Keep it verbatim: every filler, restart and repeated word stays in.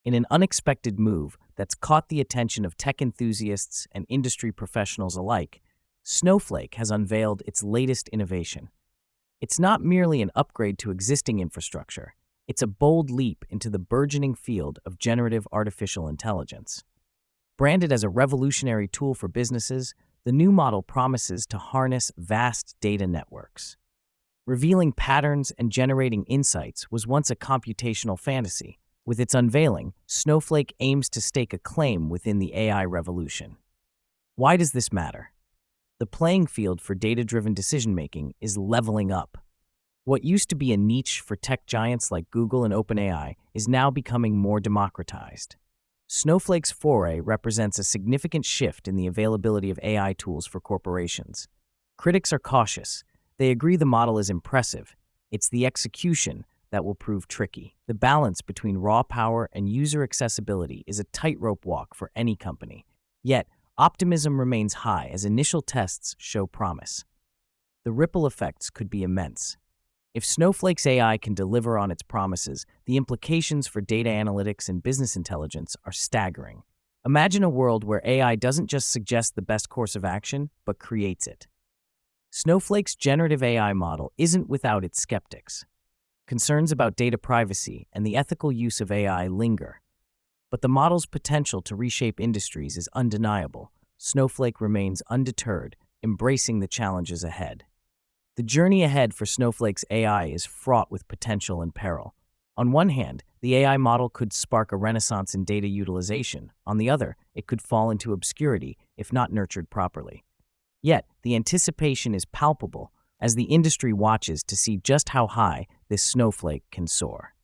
In an unexpected move that's caught the attention of tech enthusiasts and industry professionals alike, Snowflake has unveiled its latest innovation. It's not merely an upgrade to existing infrastructure, it's a bold leap into the burgeoning field of generative artificial intelligence. Branded as a revolutionary tool for businesses, the new model promises to harness vast data networks. Revealing patterns and generating insights was once a computational fantasy. With its unveiling, Snowflake aims to stake a claim within the A I revolution. Why does this matter? The playing field for data-driven decision-making is leveling up. What used to be a niche for tech giants like Google and OpenAI is now becoming more democratized. Snowflake's foray represents a significant shift in the availability of A I tools for corporations. Critics are cautious. They agree the model is impressive. It's the execution that will prove tricky. The balance between raw power and user accessibility is a tightrope walk for any company. Yet, optimism remains high as initial tests show promise. The ripple effects could be immense. If Snowflake's A I can deliver on its promises, the implications for data analytics and business intelligence are staggering. Imagine a world where A I doesn't just suggest the best course of action, but creates it. Snowflake's generative A I model isn't without its skeptics. Concerns about data privacy and the ethical use of A I linger. But the model's potential to reshape industries is undeniable. Snowflake remains undeterred, embracing the challenges ahead. The journey ahead for Snowflake's A I is fraught with potential and peril. On one hand, the A I model could spark a renaissance in data utilization. On the other, it could fall into obscurity if not nurtured properly. Yet, the anticipation is palpable as the industry watches to see just how high this snowflake can soar.